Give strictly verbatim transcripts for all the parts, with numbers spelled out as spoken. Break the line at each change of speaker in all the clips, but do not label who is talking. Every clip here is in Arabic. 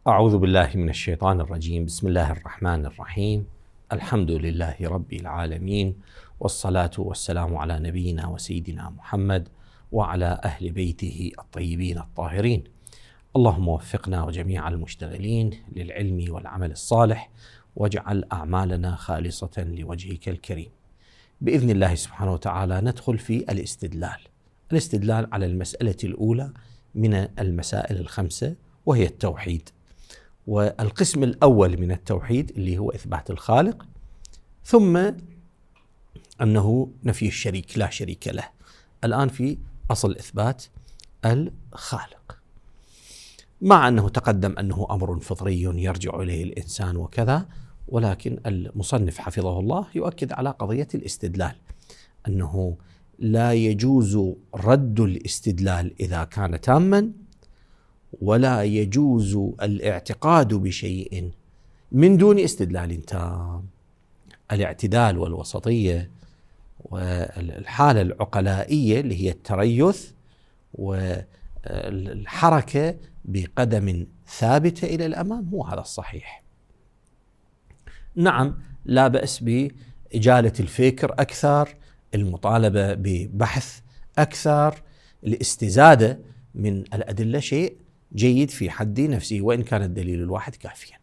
أعوذ بالله من الشيطان الرجيم. بسم الله الرحمن الرحيم. الحمد لله رب العالمين، والصلاة والسلام على نبينا وسيدنا محمد وعلى أهل بيته الطيبين الطاهرين. اللهم وفقنا وجميع المشتغلين للعلم والعمل الصالح، واجعل أعمالنا خالصة لوجهك الكريم. بإذن الله سبحانه وتعالى ندخل في الاستدلال الاستدلال على المسألة الأولى من المسائل الخمسة، وهي التوحيد. والقسم الأول من التوحيد اللي هو إثبات الخالق، ثم أنه نفي الشريك لا شريك له. الآن في أصل إثبات الخالق، مع أنه تقدم أنه أمر فطري يرجع إليه الإنسان وكذا، ولكن المصنف حفظه الله يؤكد على قضية الاستدلال، أنه لا يجوز رد الاستدلال إذا كان تاما، ولا يجوز الاعتقاد بشيء من دون استدلال تام. الاعتدال والوسطية والحالة العقلائية اللي هي التريث والحركة بقدم ثابتة إلى الأمام هو هذا الصحيح. نعم، لا بأس بإجالة الفكر أكثر، المطالبة ببحث أكثر، الاستزادة من الأدلة شيء جيد في حد نفسه، وإن كان الدليل الواحد كافيا.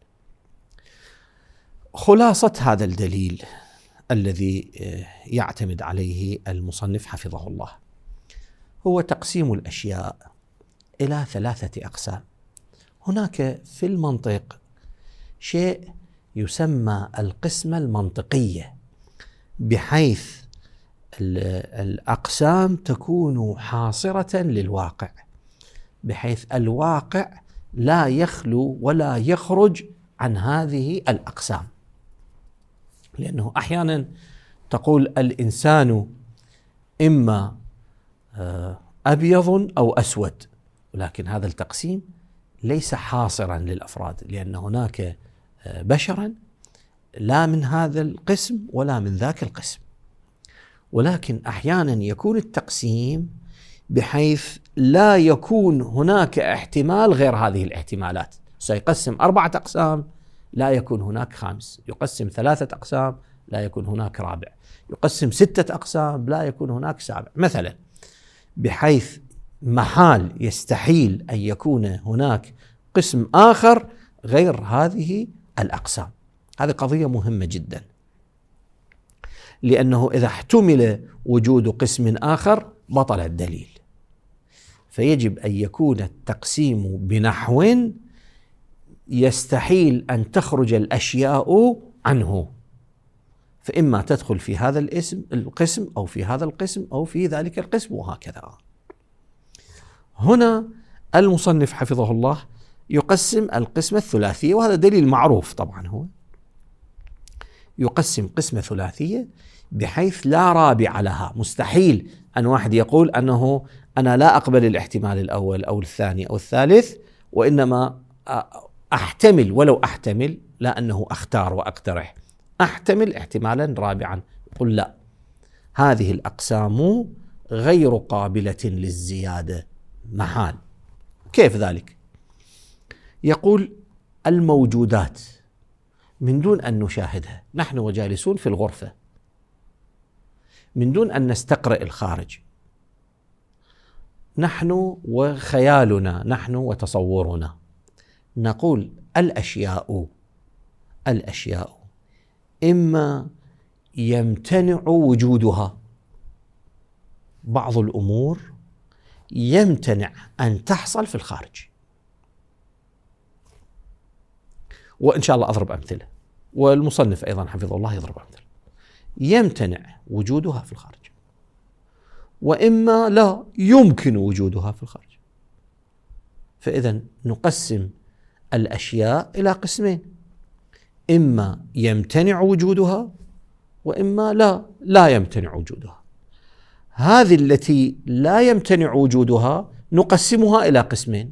خلاصة هذا الدليل الذي يعتمد عليه المصنف حفظه الله هو تقسيم الأشياء إلى ثلاثة أقسام. هناك في المنطق شيء يسمى القسمة المنطقية، بحيث الأقسام تكون حاصرة للواقع، بحيث الواقع لا يخلو ولا يخرج عن هذه الأقسام. لأنه أحيانا تقول الإنسان إما أبيض أو أسود، ولكن هذا التقسيم ليس حاصرا للأفراد، لأن هناك بشرا لا من هذا القسم ولا من ذاك القسم. ولكن أحيانا يكون التقسيم بحيث لا يكون هناك احتمال غير هذه الاحتمالات. سيقسم أربعة أقسام لا يكون هناك خامس، يقسم ثلاثة أقسام لا يكون هناك رابع، يقسم ستة أقسام لا يكون هناك سابع مثلا، بحيث محال يستحيل أن يكون هناك قسم آخر غير هذه الأقسام. هذه قضية مهمة جدا، لأنه إذا احتمل وجود قسم آخر بطل الدليل، فيجب أن يكون التقسيم بنحو يستحيل أن تخرج الأشياء عنه، فإما تدخل في هذا الاسم القسم أو في هذا القسم أو في ذلك القسم، وهكذا. هنا المصنف حفظه الله يقسم القسمة الثلاثية، وهذا دليل معروف طبعا. هو يقسم قسمة ثلاثية بحيث لا رابع لها. مستحيل أن واحد يقول أنه أنا لا أقبل الاحتمال الأول أو الثاني أو الثالث، وإنما أحتمل، ولو أحتمل، لا أنه أختار وأقترح، أحتمل احتمالا رابعا. قل لا، هذه الأقسام غير قابلة للزيادة محال. كيف ذلك؟ يقول الموجودات من دون أن نشاهدها، نحن وجالسون في الغرفة، من دون أن نستقرئ الخارج، نحن وخيالنا، نحن وتصورنا، نقول الأشياء الأشياء إما يمتنع وجودها، بعض الأمور يمتنع أن تحصل في الخارج. وإن شاء الله أضرب أمثلة، والمصنف أيضا حفظه الله يضرب أمثلة. يمتنع وجودها في الخارج، وإما لا يمكن وجودها في الخارج. فإذا نقسم الأشياء إلى قسمين: إما يمتنع وجودها، وإما لا لا يمتنع وجودها. هذه التي لا يمتنع وجودها نقسمها إلى قسمين: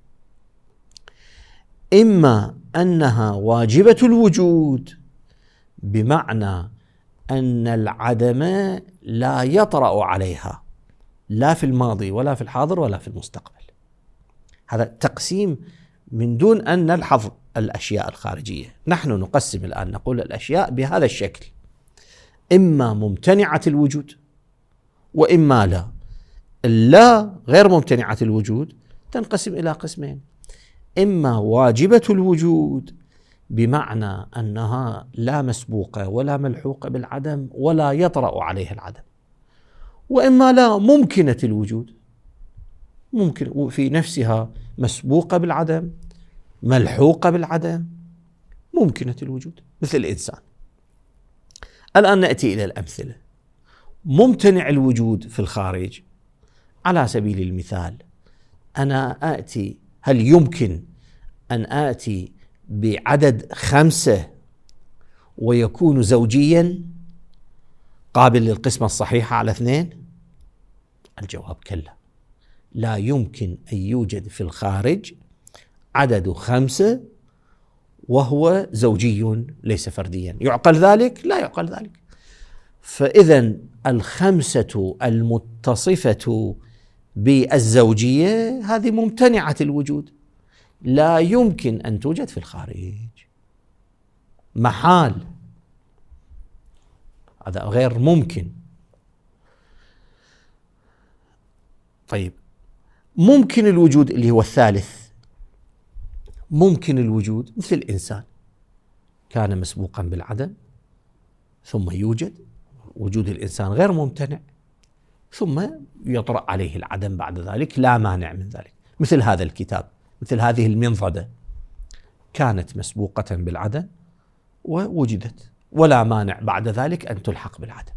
إما أنها واجبة الوجود، بمعنى أن العدم لا يطرأ عليها لا في الماضي ولا في الحاضر ولا في المستقبل. هذا تقسيم من دون أن نلحظ الأشياء الخارجية. نحن نقسم الآن، نقول الأشياء بهذا الشكل: إما ممتنعة الوجود وإما لا. اللا غير ممتنعة الوجود تنقسم إلى قسمين: إما واجبة الوجود بمعنى أنها لا مسبوقة ولا ملحوقة بالعدم ولا يطرأ عليها العدم، وإما لا ممكنة الوجود، ممكن في نفسها مسبوقة بالعدم ملحوقة بالعدم ممكنة الوجود، مثل الإنسان. الآن نأتي إلى الأمثلة. ممتنع الوجود في الخارج، على سبيل المثال أنا آتي، هل يمكن أن آتي بعدد خمسة ويكون زوجيا قابل للقسمة الصحيحة على اثنين؟ الجواب كلا، لا يمكن أن يوجد في الخارج عدد خمسة وهو زوجي ليس فرديا. يعقل ذلك؟ لا يعقل ذلك. فإذا الخمسة المتصفة بالزوجية هذه ممتنعة الوجود، لا يمكن أن توجد في الخارج، محال، هذا غير ممكن. طيب، ممكن الوجود اللي هو الثالث، ممكن الوجود مثل الإنسان، كان مسبوقا بالعدم ثم يوجد. وجود الإنسان غير ممتنع، ثم يطرأ عليه العدم بعد ذلك، لا مانع من ذلك. مثل هذا الكتاب، مثل هذه المنضدة، كانت مسبوقة بالعدم ووجدت، ولا مانع بعد ذلك أن تلحق بالعدم.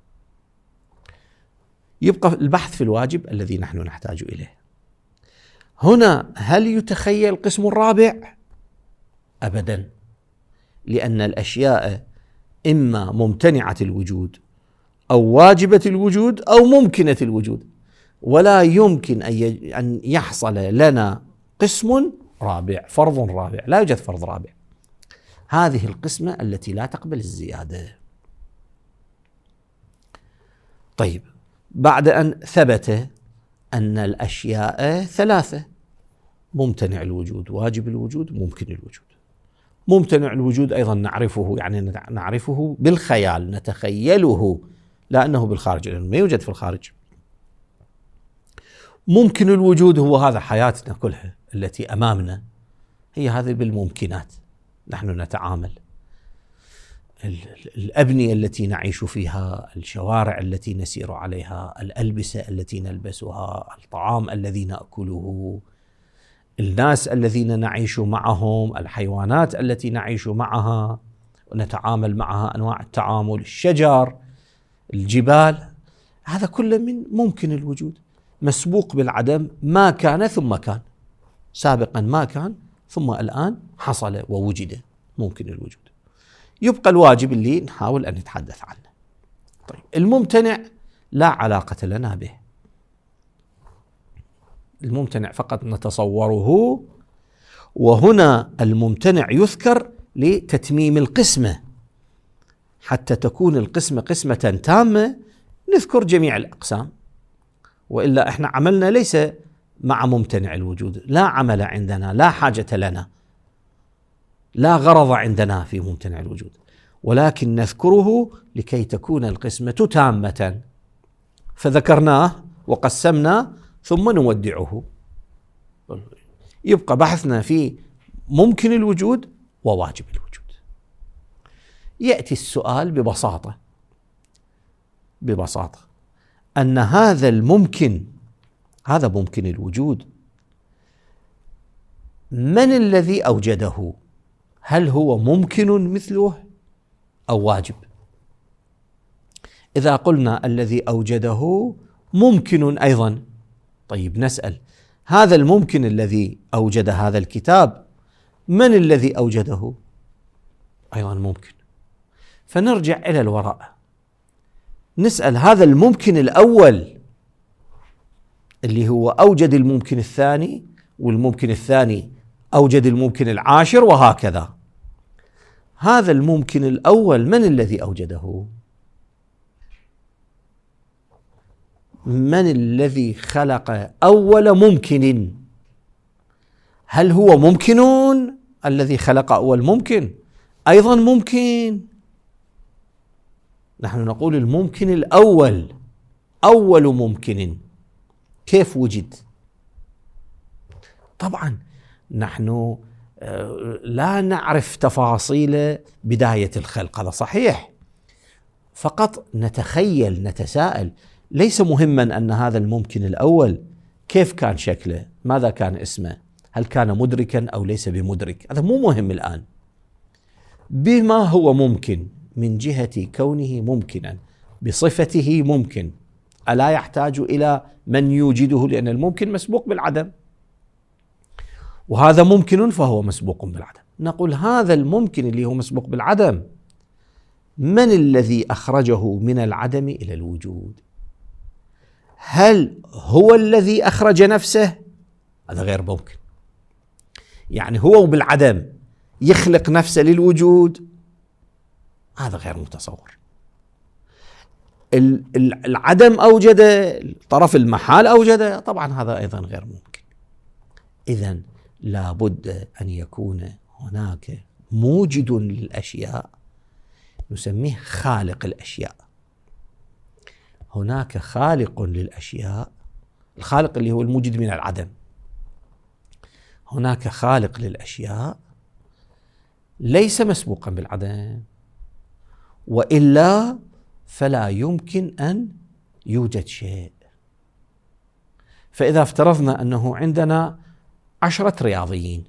يبقى البحث في الواجب الذي نحن نحتاج إليه. هنا هل يتخيل القسم الرابع؟ أبدا، لأن الأشياء إما ممتنعة الوجود أو واجبة الوجود أو ممكنة الوجود، ولا يمكن أن يحصل لنا قسم رابع، فرض رابع، لا يوجد فرض رابع. هذه القسمة التي لا تقبل الزيادة. طيب، بعد أن ثبت أن الأشياء ثلاثة: ممتنع الوجود، واجب الوجود، ممكن الوجود. ممتنع الوجود أيضا نعرفه، يعني نعرفه بالخيال، نتخيله، لأنه بالخارج، لأنه ما يوجد في الخارج. ممكن الوجود هو هذا حياتنا كلها التي أمامنا، هي هذه بالممكنات نحن نتعامل. الأبنية التي نعيش فيها، الشوارع التي نسير عليها، الألبسة التي نلبسها، الطعام الذي نأكله، الناس الذين نعيش معهم، الحيوانات التي نعيش معها ونتعامل معها، أنواع التعامل، الشجر، الجبال، هذا كله من ممكن الوجود، مسبوق بالعدم، ما كان ثم كان، سابقا ما كان ثم الآن حصل ووجد، ممكن الوجود. يبقى الواجب اللي نحاول أن نتحدث عنه. طيب، الممتنع لا علاقة لنا به، الممتنع فقط نتصوره، وهنا الممتنع يذكر لتتميم القسمة، حتى تكون القسمة قسمة تامة نذكر جميع الأقسام، وإلا إحنا عملنا ليس مع ممتنع الوجود، لا عمل عندنا، لا حاجة لنا، لا غرض عندنا في ممتنع الوجود، ولكن نذكره لكي تكون القسمة تامة، فذكرناه وقسمنا ثم نودعه. يبقى بحثنا في ممكن الوجود وواجب الوجود. يأتي السؤال ببساطة ببساطة أن هذا الممكن، هذا ممكن الوجود، من الذي أوجده؟ هل هو ممكن مثله أو واجب؟ إذا قلنا الذي أوجده ممكن أيضا، طيب نسأل هذا الممكن الذي أوجد هذا الكتاب من الذي أوجده؟ أيضا ممكن. فنرجع إلى الوراء نسأل هذا الممكن الأول اللي هو أوجد الممكن الثاني، والممكن الثاني أوجد الممكن العاشر، وهكذا. هذا الممكن الأول من الذي أوجده؟ من الذي خلق أول ممكن؟ هل هو ممكن؟ الذي خلق أول ممكن أيضا ممكن. نحن نقول الممكن الأول، أول ممكن كيف وجد؟ طبعا نحن لا نعرف تفاصيل بداية الخلق، هذا صحيح، فقط نتخيل نتساءل. ليس مهما أن هذا الممكن الأول كيف كان شكله، ماذا كان اسمه، هل كان مدركا أو ليس بمدرك، هذا مو مهم الآن. بما هو ممكن من جهة كونه ممكنا بصفته ممكن، ألا يحتاج إلى من يوجده؟ لأن الممكن مسبوق بالعدم، وهذا ممكن فهو مسبوق بالعدم. نقول هذا الممكن اللي هو مسبوق بالعدم من الذي أخرجه من العدم إلى الوجود؟ هل هو الذي أخرج نفسه؟ هذا غير ممكن. يعني هو بالعدم يخلق نفسه للوجود، هذا غير متصور. العدم أوجد، طرف المحال أوجد، طبعا هذا أيضا غير ممكن. إذن لابد أن يكون هناك موجد للأشياء نسميه خالق الأشياء. هناك خالق للأشياء، الخالق اللي هو الموجد من العدم. هناك خالق للأشياء ليس مسبوقا بالعدم، وإلا فلا يمكن أن يوجد شيء. فإذا افترضنا أنه عندنا عشرة رياضيين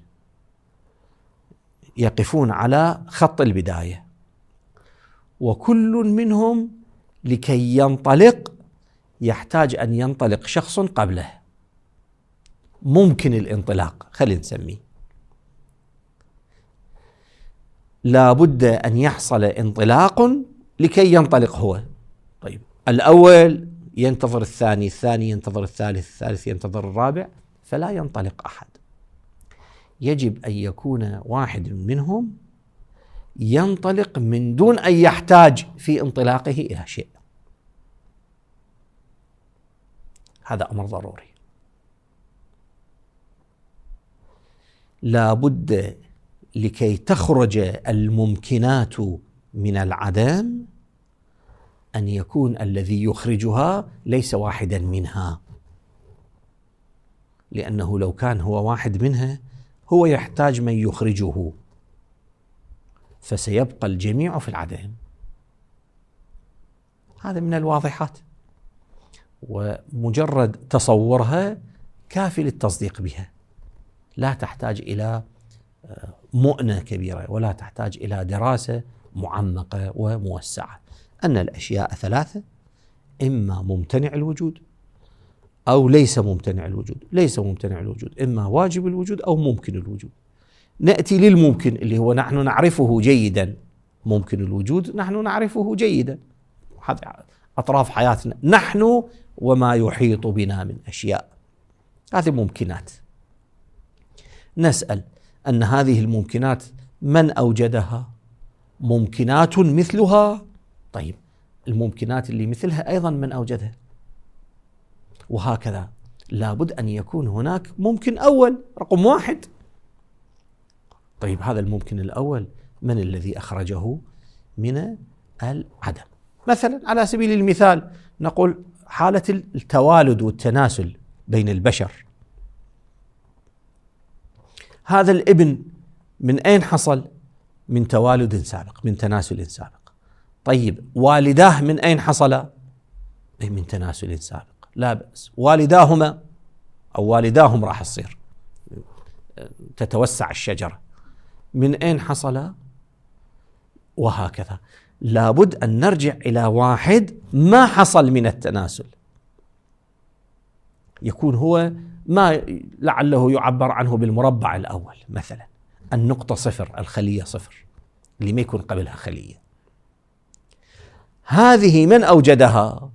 يقفون على خط البداية، وكل منهم لكي ينطلق يحتاج أن ينطلق شخص قبله، ممكن الانطلاق خلينا نسميه، لا بد أن يحصل انطلاق لكي ينطلق هو. طيب الأول ينتظر الثاني، الثاني ينتظر الثالث، الثالث ينتظر الرابع، فلا ينطلق أحد. يجب أن يكون واحد منهم ينطلق من دون أن يحتاج في انطلاقه إلى شيء. هذا أمر ضروري. لا بد لكي تخرج الممكنات من العدم أن يكون الذي يخرجها ليس واحدا منها، لأنه لو كان هو واحد منها هو يحتاج من يخرجه، فسيبقى الجميع في العدم. هذا من الواضحات، ومجرد تصورها كافي للتصديق بها، لا تحتاج إلى مؤنة كبيرة ولا تحتاج إلى دراسة معمقة وموسعة. أن الأشياء ثلاثة: إما ممتنع الوجود أو ليس ممتنع الوجود. ليس ممتنع الوجود إما واجب الوجود أو ممكن الوجود. نأتي للممكن اللي هو نحن نعرفه جيدا. ممكن الوجود نحن نعرفه جيدا، هذه أطراف حياتنا نحن وما يحيط بنا من أشياء، هذه ممكنات. نسأل أن هذه الممكنات من أوجدها؟ ممكنات مثلها. طيب الممكنات اللي مثلها أيضا من أوجدها؟ وهكذا لابد أن يكون هناك ممكن أول رقم واحد. طيب هذا الممكن الأول من الذي أخرجه من العدم؟ مثلا على سبيل المثال نقول حالة التوالد والتناسل بين البشر. هذا الابن من أين حصل؟ من توالد سابق، من تناسل سابق. طيب والداه من أين حصل؟ من تناسل سابق، لا بأس. والداهما أو والداهم راح تصير تتوسع الشجرة، من أين حصل؟ وهكذا. لابد أن نرجع إلى واحد ما حصل من التناسل، يكون هو ما لعله يعبر عنه بالمربع الأول مثلا، النقطة صفر، الخلية صفر، اللي ما يكون قبلها خلية. هذه من أوجدها؟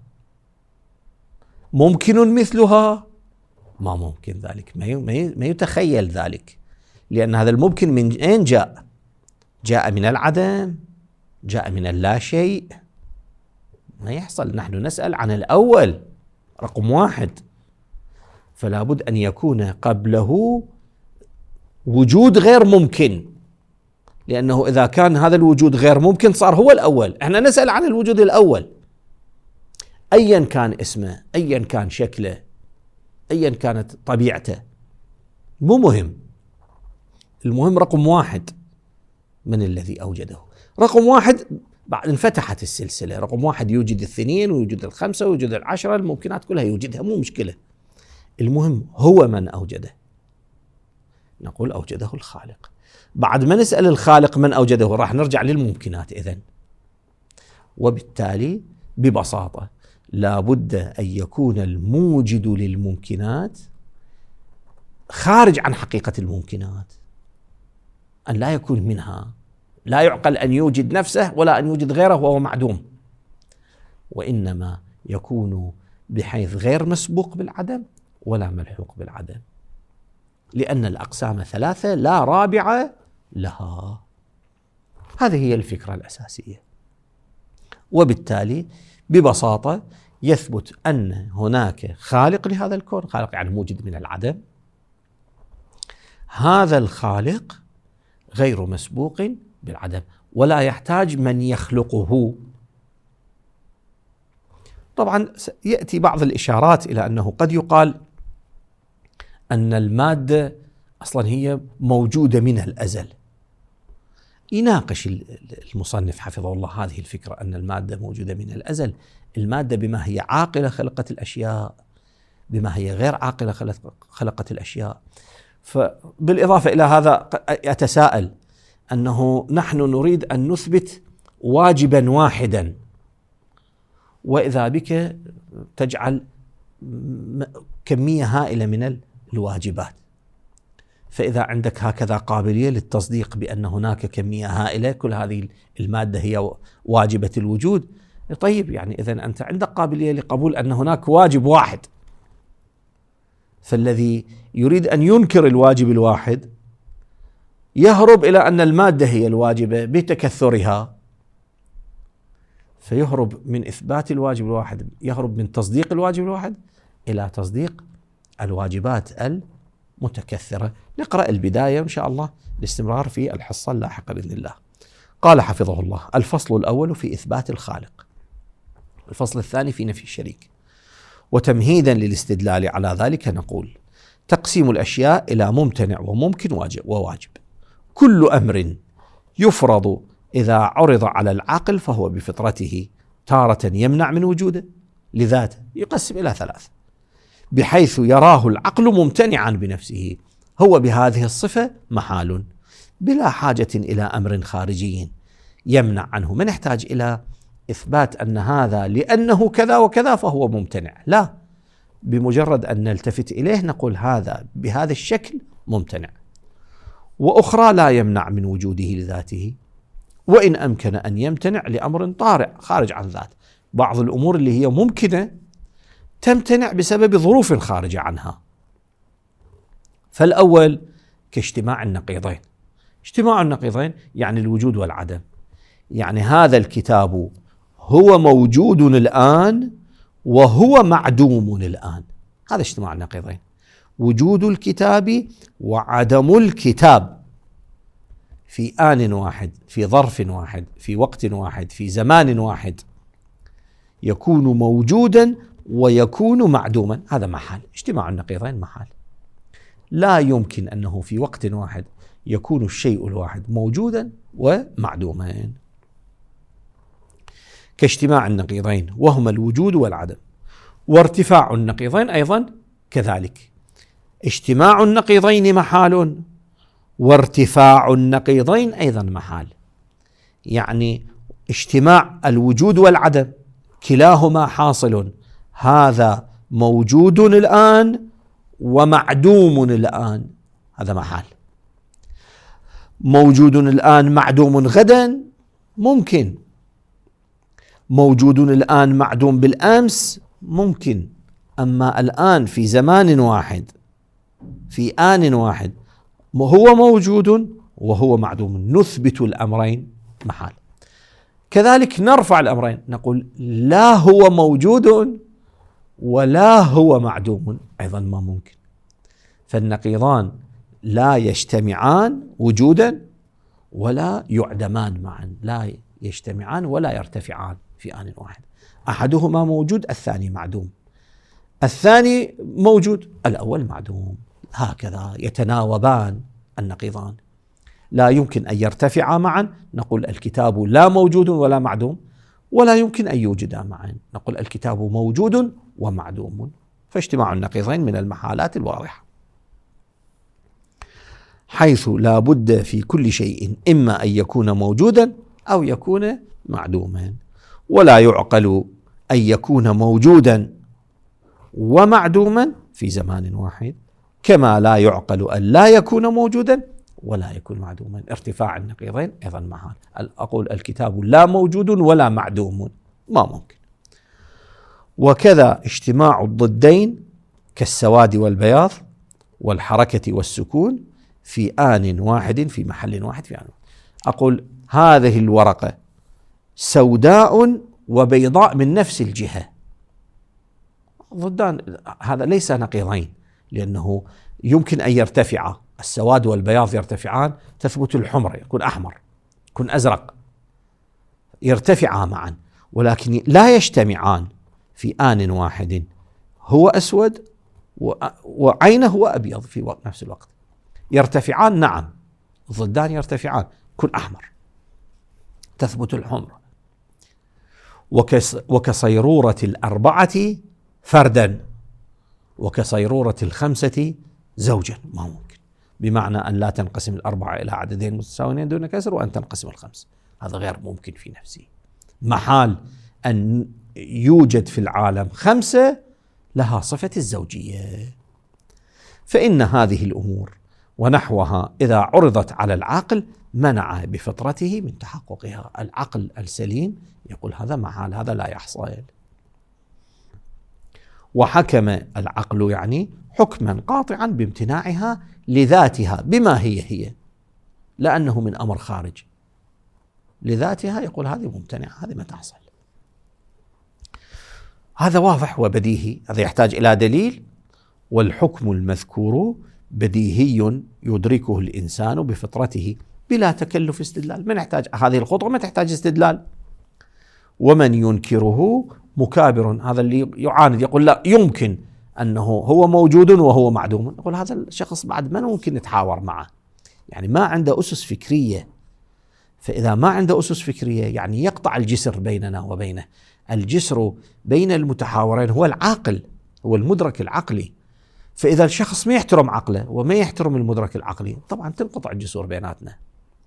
ممكن مثلها؟ ما ممكن ذلك، ما يتخيل ذلك، لأن هذا الممكن من أين جاء؟ جاء من العدم، جاء من اللا شيء، ما يحصل. نحن نسأل عن الأول رقم واحد، فلا بد أن يكون قبله وجود غير ممكن، لأنه إذا كان هذا الوجود غير ممكن صار هو الأول. احنا نسأل عن الوجود الأول أيا كان اسمه، أيا كان شكله، أيا كانت طبيعته، مو مهم. المهم رقم واحد من الذي أوجده. رقم واحد بعد انفتحت السلسلة، رقم واحد يوجد الاثنين ويوجد الخمسة ويوجد العشرة، الممكنات كلها يوجدها، مو مشكلة. المهم هو من أوجده. نقول أوجده الخالق. بعد ما نسأل الخالق من أوجده راح نرجع للممكنات إذن. وبالتالي ببساطة لا بد أن يكون الموجد للممكنات خارج عن حقيقة الممكنات، أن لا يكون منها. لا يعقل أن يوجد نفسه ولا أن يوجد غيره وهو معدوم، وإنما يكون بحيث غير مسبوق بالعدم ولا ملحوق بالعدم، لأن الأقسام ثلاثة لا رابع لها. هذه هي الفكرة الأساسية. وبالتالي ببساطة يثبت أن هناك خالق لهذا الكون، خالق يعني موجد من العدم. هذا الخالق غير مسبوق بالعدم ولا يحتاج من يخلقه. طبعا يأتي بعض الإشارات إلى أنه قد يقال أن المادة أصلا هي موجودة من الأزل. يناقش المصنف حفظه الله هذه الفكرة أن المادة موجودة من الأزل. المادة بما هي عاقلة خلقت الأشياء، بما هي غير عاقلة خلقت الأشياء. فبالإضافة إلى هذا أتساءل أنه نحن نريد أن نثبت واجبا واحدا، وإذا بك تجعل كمية هائلة من الواجبات. فإذا عندك هكذا قابلية للتصديق بأن هناك كمية هائلة كل هذه المادة هي واجبة الوجود، طيب يعني إذن أنت عندك قابلية لقبول أن هناك واجب واحد. فالذي يريد أن ينكر الواجب الواحد يهرب إلى أن المادة هي الواجبة بتكثرها، فيهرب من إثبات الواجب الواحد، يهرب من تصديق الواجب الواحد إلى تصديق الواجبات المتكثرة. نقرأ البداية إن شاء الله الاستمرار في الحصة اللاحقة بإذن الله. قال حفظه الله: الفصل الأول في إثبات الخالق، الفصل الثاني في نفي الشريك. وتمهيدا للاستدلال على ذلك نقول: تقسيم الأشياء إلى ممتنع وممكن وواجب. كل أمر يفرض إذا عرض على العاقل فهو بفطرته تارة يمنع من وجوده لذاته، يقسم إلى ثلاث، بحيث يراه العقل ممتنعا بنفسه، هو بهذه الصفة محال بلا حاجة إلى أمر خارجي يمنع عنه. ما نحتاج إلى إثبات أن هذا لأنه كذا وكذا فهو ممتنع، لا، بمجرد أن نلتفت إليه نقول هذا بهذا الشكل ممتنع. وأخرى لا يمنع من وجوده لذاته، وإن أمكن أن يمتنع لأمر طارئ خارج عن ذات. بعض الأمور اللي هي ممكنة تمتنع بسبب ظروف خارجة عنها. فالأول كاجتماع النقيضين. اجتماع النقيضين يعني الوجود والعدم، يعني هذا الكتاب هو موجود الآن وهو معدوم الآن، هذا اجتماع النقيضين. وجود الكتاب وعدم الكتاب في آن واحد، في ظرف واحد، في وقت واحد، في زمان واحد، يكون موجودا ويكون معدوما، هذا محال. اجتماع النقيضين محال. لا يمكن أنه في وقت واحد يكون الشيء الواحد موجودا ومعدوما. كاجتماع النقيضين وهما الوجود والعدم. وارتفاع النقيضين أيضا كذلك. اجتماع النقيضين محال، وارتفاع النقيضين أيضا محال. يعني اجتماع الوجود والعدم كلاهما حاصل، هذا موجود الآن ومعدوم الآن، هذا محال. موجود الآن معدوم غدا ممكن، موجود الآن معدوم بالأمس ممكن، أما الآن في زمان واحد في آن واحد هو موجود وهو معدوم، نثبت الأمرين محال. كذلك نرفع الأمرين، نقول لا هو موجود ولا هو معدوم، أيضا ما ممكن. فالنقيضان لا يجتمعان وجودا ولا يعدمان معا، لا يجتمعان ولا يرتفعان في آن واحد، أحدهما موجود الثاني معدوم، الثاني موجود الأول معدوم، هكذا يتناوبان النقيضان، لا يمكن أن يرتفعا معا، نقول الكتاب لا موجود ولا معدوم، ولا يمكن أن يوجدا معا، نقول الكتاب موجود ومعدوم، فاجتماع النقيضين من المحالات الواضحة، حيث لا بد في كل شيء إما أن يكون موجودا أو يكون معدوما، ولا يعقل أن يكون موجودا ومعدوما في زمان واحد، كما لا يعقل أن لا يكون موجودا ولا يكون معدوما. ارتفاع النقيضين أيضا محال، أقول الكتاب لا موجود ولا معدوم، ما ممكن. وكذا اجتماع الضدين كالسواد والبياض والحركة والسكون في آن واحد في محل واحد في آن واحد. أقول هذه الورقة سوداء وبيضاء من نفس الجهة، ضدان، هذا ليس نقيضين، لأنه يمكن أن يرتفع، السواد والبياض يرتفعان، تثبت الحمر، يكون أحمر، يكون أزرق، يرتفعا معا، ولكن لا يجتمعان في آن واحد، هو أسود وعينه هو أبيض في نفس الوقت، يرتفعان نعم، ضدان يرتفعان، يكون أحمر، تثبت الحمر. وكصيرورة الأربعة فردا وكصيرورة الخمسة زوجا، ما ممكن، بمعنى أن لا تنقسم الأربعة إلى عددين متساويين دون كسر وأن تنقسم الخمس، هذا غير ممكن في نفسه. محال أن يوجد في العالم خمسة لها صفة الزوجية، فإن هذه الأمور ونحوها إذا عرضت على العقل منع بفطرته من تحققها. العقل السليم يقول هذا محال، هذا لا يحصل. وحكم العقل يعني حكما قاطعا بامتناعها لذاتها بما هي هي، لأنه من أمر خارج لذاتها، يقول هذه ممتنعة، هذه ما تحصل. هذا واضح وبديهي، هذا يحتاج إلى دليل. والحكم المذكور بديهي يدركه الإنسان بفطرته بلا تكلف استدلال، من يحتاج هذه الخطوة، ما تحتاج استدلال. ومن ينكره مكابر، هذا اللي يعاند يقول لا يمكن أنه هو موجود وهو معدوم، نقول هذا الشخص بعد ما ممكن نتحاور معه، يعني ما عنده أسس فكرية. فإذا ما عنده أسس فكرية يعني يقطع الجسر بيننا وبينه. الجسر بين المتحاورين هو العاقل، هو المدرك العقلي. فإذا الشخص ما يحترم عقله وما يحترم المدرك العقلي، طبعا تنقطع الجسور بيناتنا.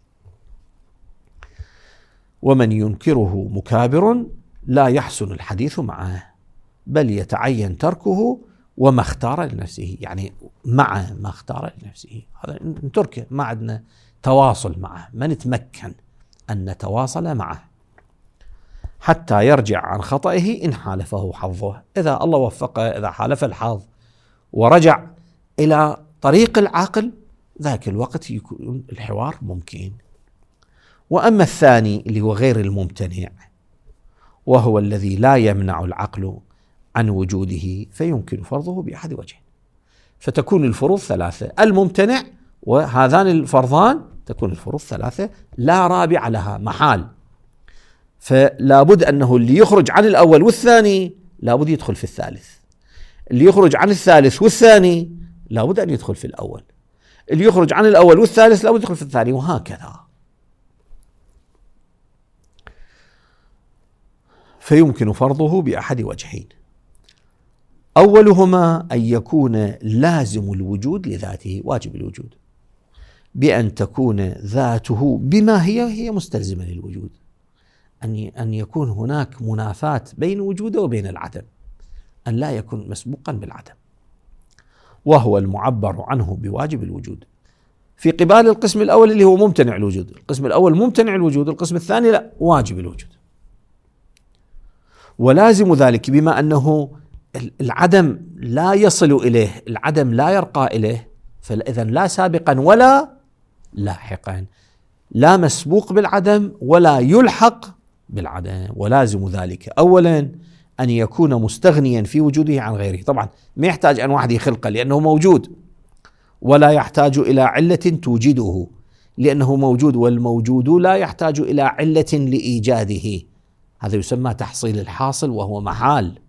ومن ينكره مكابر لا يحسن الحديث معه، بل يتعين تركه وما اختار لنفسه، يعني مع ما اختار لنفسه، هذا نتركه، ما عندنا تواصل معه، ما نتمكن أن نتواصل معه حتى يرجع عن خطئه إن حالفه حظه. إذا الله وفقه، إذا حالف الحظ ورجع إلى طريق العقل، ذاك الوقت يكون الحوار ممكن. وأما الثاني اللي هو غير الممتنع، وهو الذي لا يمنع العقل عن وجوده، فيمكن فرضه بأحد وجهين، فتكون الفروض ثلاثة، الممتنع وهذان الفرضان تكون الفروض ثلاثة لا رابع لها، محال. فلا بد أنه اللي يخرج عن الأول والثاني لا بد يدخل في الثالث، اللي يخرج عن الثالث والثاني لا بد أن يدخل في الأول، اللي يخرج عن الأول والثالث لا بد يدخل في الثاني، وهكذا. فيمكن فرضه بأحد وجهين، أولهما أن يكون لازم الوجود لذاته، واجب الوجود، بأن تكون ذاته بما هي هي مستلزمة للوجود، أن أن يكون هناك منافاة بين وجوده وبين العدم، أن لا يكون مسبوقا بالعدم، وهو المعبر عنه بواجب الوجود، في قبال القسم الأول اللي هو ممتنع الوجود. القسم الأول ممتنع الوجود، القسم الثاني لا، واجب الوجود. ولازم ذلك بما أنه العدم لا يصل إليه، العدم لا يرقى إليه، فإذا لا سابقا ولا لاحقا، لا مسبوق بالعدم ولا يلحق بالعدم. ولازم ذلك أولا أن يكون مستغنيا في وجوده عن غيره، طبعا ما يحتاج أن واحد يخلقه لأنه موجود، ولا يحتاج إلى علة توجده لأنه موجود، والموجود لا يحتاج إلى علة لإيجاده. هذا يسمى تحصيل الحاصل، وهو محال.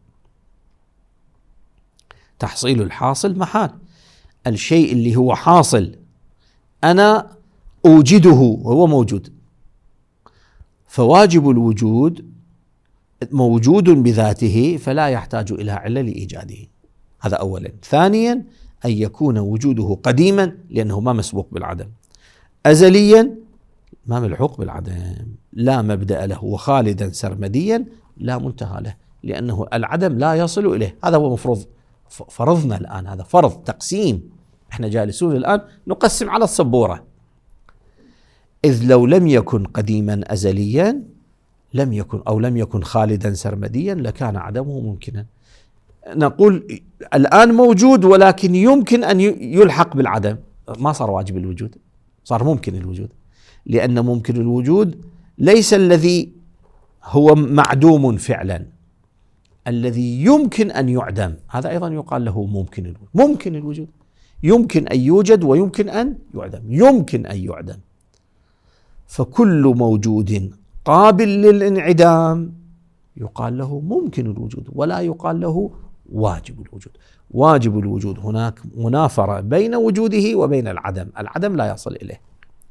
تحصيل الحاصل محال. الشيء اللي هو حاصل أنا أوجده وهو موجود، فواجب الوجود موجود بذاته فلا يحتاج إلى علة لإيجاده. هذا أولا. ثانيا أن يكون وجوده قديما لأنه ما مسبوق بالعدم، أزليا ما ملحوق بالعدم، لا مبدأ له، وخالدا سرمديا لا منتهى له لأنه العدم لا يصل إليه. هذا هو مفروض فرضنا الآن، هذا فرض تقسيم، احنا جالسون الآن نقسم على السبورة. إذ لو لم يكن قديما أزليا لم يكن أو لم يكن خالدا سرمديا لكان عدمه ممكنا. نقول الآن موجود ولكن يمكن أن يلحق بالعدم، ما صار واجب الوجود، صار ممكن الوجود، لأن ممكن الوجود ليس الذي هو معدوم فعلا، الذي يمكن أن يعدم هذا أيضا يقال له ممكن الوجود. ممكن الوجود يمكن أن يوجد ويمكن أن يعدم، يمكن أن يعدم. فكل موجود قابل للانعدام يقال له ممكن الوجود ولا يقال له واجب الوجود. واجب الوجود هناك منافرة بين وجوده وبين العدم، العدم لا يصل إليه،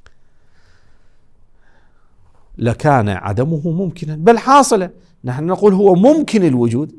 لكان عدمه ممكنا بل حاصلا. نحن نقول هو ممكن الوجود،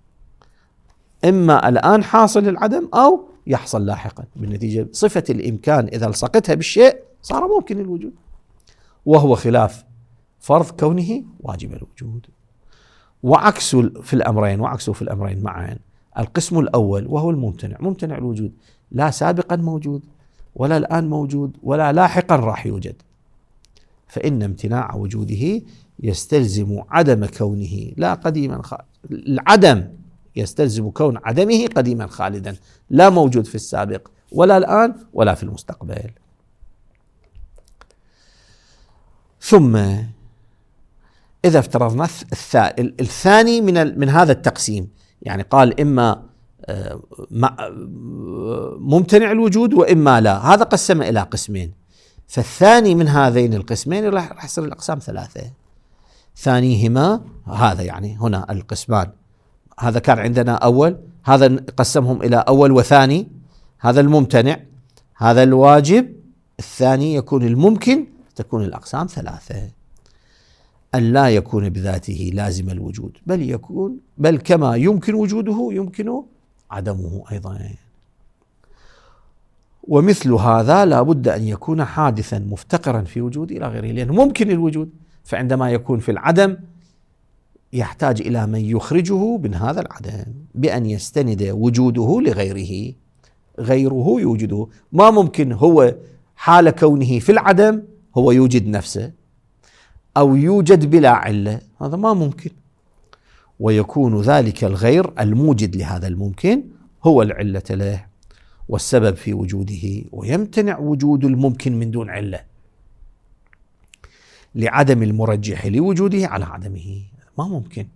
إما الآن حاصل العدم أو يحصل لاحقا، بالنتيجة صفة الإمكان إذا الصقتها بالشيء صار ممكن الوجود، وهو خلاف فرض كونه واجب الوجود. وعكس في الأمرين وعكسه في الأمرين معا. القسم الأول وهو الممتنع، ممتنع الوجود، لا سابقا موجود ولا الآن موجود ولا لاحقا راح يوجد، فإن امتناع وجوده يستلزم عدم كونه لا قديما خ... العدم يستلزم كون عدمه قديما خالدا، لا موجود في السابق ولا الآن ولا في المستقبل. ثم إذا افترضنا الثاني من من هذا التقسيم، يعني قال إما ممتنع الوجود وإما لا، هذا قسم إلى قسمين. فالثاني من هذين القسمين راح يصير الأقسام ثلاثة، ثانيهما هذا، يعني هنا القسمان، هذا كان عندنا أول، هذا قسمهم إلى أول وثاني، هذا الممتنع، هذا الواجب، الثاني يكون الممكن، تكون الأقسام ثلاثة. أن لا يكون بذاته لازم الوجود، بل يكون بل كما يمكن وجوده يمكن عدمه أيضا. ومثل هذا لا بد أن يكون حادثا مفتقرا في وجود إلى غيره، لأنه ممكن الوجود، فعندما يكون في العدم يحتاج إلى من يخرجه من هذا العدم بأن يستند وجوده لغيره، غيره يوجده. ما ممكن هو حال كونه في العدم هو يوجد نفسه أو يوجد بلا علة، هذا ما ممكن. ويكون ذلك الغير الموجد لهذا الممكن هو العلة له والسبب في وجوده، ويمتنع وجود الممكن من دون علة لعدم المرجح لوجوده على عدمه. ما ممكن.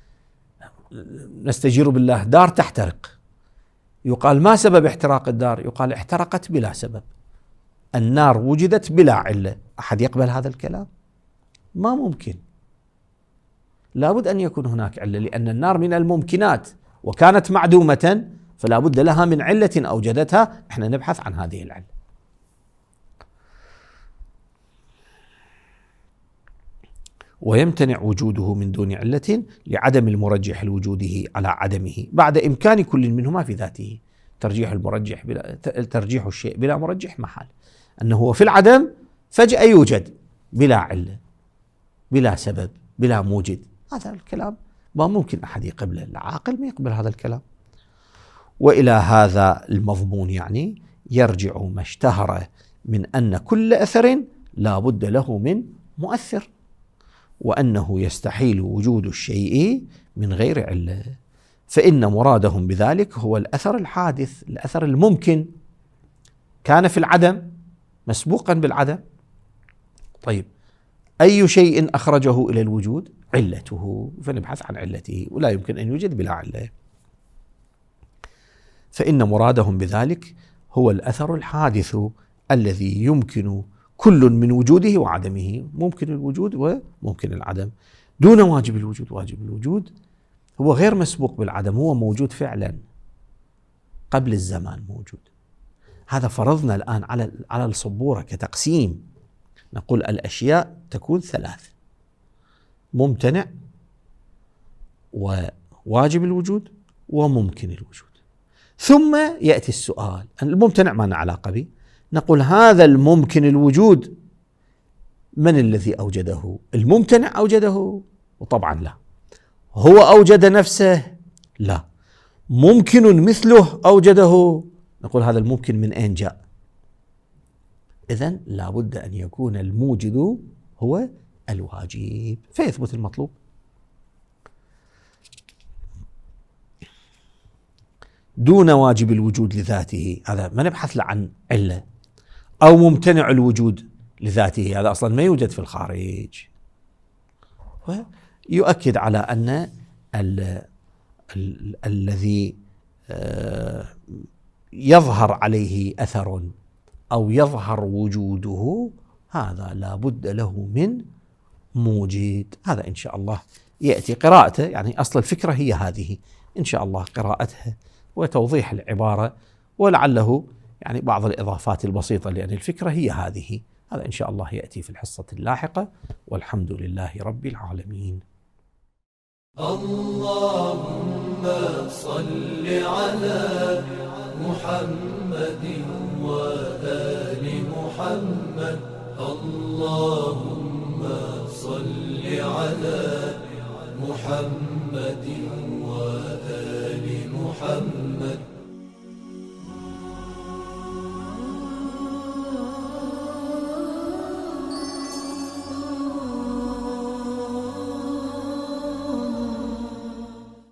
نستجير بالله دار تحترق، يقال ما سبب احتراق الدار؟ يقال احترقت بلا سبب، النار وجدت بلا علة. أحد يقبل هذا الكلام؟ ما ممكن. لابد أن يكون هناك علة، لأن النار من الممكنات وكانت معدومة، فلا بد لها من علة أوجدتها، احنا نبحث عن هذه العلة. ويمتنع وجوده من دون علة لعدم المرجح لوجوده على عدمه بعد إمكان كل منهما في ذاته. ترجيح المرجح بلا ترجيح الشيء بلا مرجح محال، أنه هو في العدم فجأة يوجد بلا علة بلا سبب بلا موجد، هذا الكلام ما ممكن أحد يقبله، العاقل ما يقبل هذا الكلام. وإلى هذا المضمون يعني يرجع ما اشتهر من أن كل أثر لا بد له من مؤثر، وأنه يستحيل وجود الشيء من غير علة، فإن مرادهم بذلك هو الأثر الحادث، الأثر الممكن، كان في العدم مسبوقا بالعدم. طيب أي شيء أخرجه إلى الوجود؟ علته، فنبحث عن علته، ولا يمكن أن يوجد بلا علة. فإن مرادهم بذلك هو الأثر الحادث الذي يمكن كل من وجوده وعدمه، ممكن الوجود وممكن العدم، دون واجب الوجود. واجب الوجود هو غير مسبوق بالعدم، هو موجود فعلا قبل الزمان موجود. هذا فرضنا الآن على على السبورة كتقسيم، نقول الأشياء تكون ثلاث: ممتنع وواجب الوجود وممكن الوجود. ثم يأتي السؤال، الممتنع ما لنا علاقة به، نقول هذا الممكن الوجود من الذي أوجده؟ الممتنع أوجده؟ وطبعا لا. هو أوجد نفسه؟ لا. ممكن مثله أوجده؟ نقول هذا الممكن من أين جاء؟ إذن لا بد أن يكون الموجد هو الواجب فيثبت المطلوب. دون واجب الوجود لذاته، هذا ما نبحث له عن علة. أو ممتنع الوجود لذاته، هذا أصلا ما يوجد في الخارج. ويؤكد على أن ال ال الذي يظهر عليه أثر أو يظهر وجوده هذا لا بد له من موجد. هذا إن شاء الله يأتي قراءته، يعني أصل الفكرة هي هذه إن شاء الله، قراءتها وتوضيح العبارة ولعله يعني بعض الإضافات البسيطة، لأن الفكرة هي هذه. هذا إن شاء الله يأتي في الحصة اللاحقة، والحمد لله رب العالمين.
اللهم صل على محمد وآل محمد. اللهم صل على محمد وآل محمد.